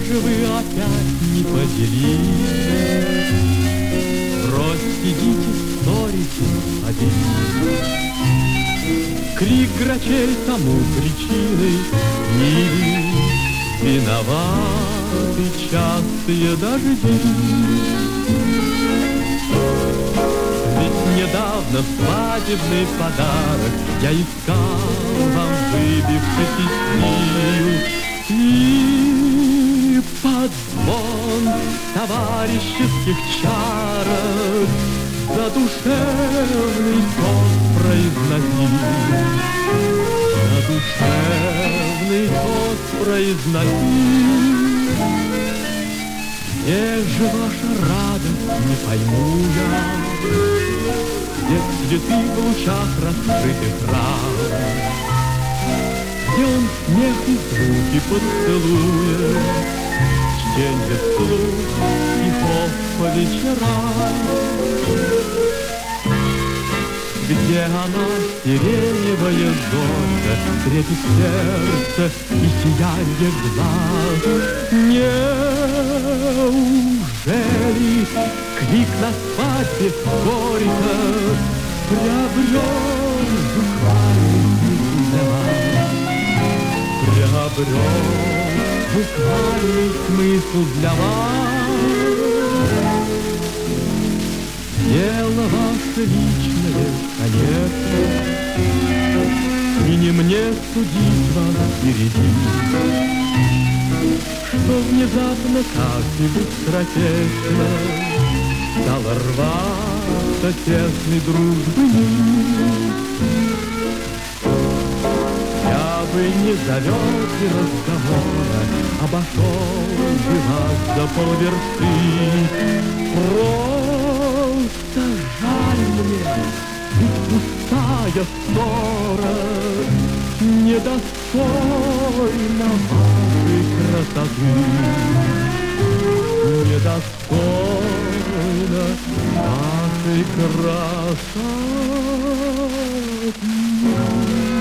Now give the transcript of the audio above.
же вы опять не поделились? Брось, сидите, ссоритесь один. Крик грачей тому причины мили, виноваты частые дожди. Ведь недавно свадебный подарок я искал вам, выбившись из сил. И под звон товарищеских чарок задушевный тост произносил. Задушевный тост произносил. Где же ваша радость, не пойму я, где цветы в лучах раскрытых рам, где он смех и звуки поцелуя, чтенье вслух стихов по вечерам. Где она, сиреневая зоря, трепет сердце и сиянье глаз? Неужели крик на свадьбе горько приобрел буквальный смысл для вас? Приобрел буквальный смысл для вас? Дело ваше личное, конечно, и не мне судить вас впереди, что внезапно как-нибудь скоротечно стало рваться тесной дружбы нить. Я бы не завел и разговора, обошел бы вас за полверсты. Просто жаль мне, ведь пустая ссора недостойна вашей красоты, недостойна вашей красоты.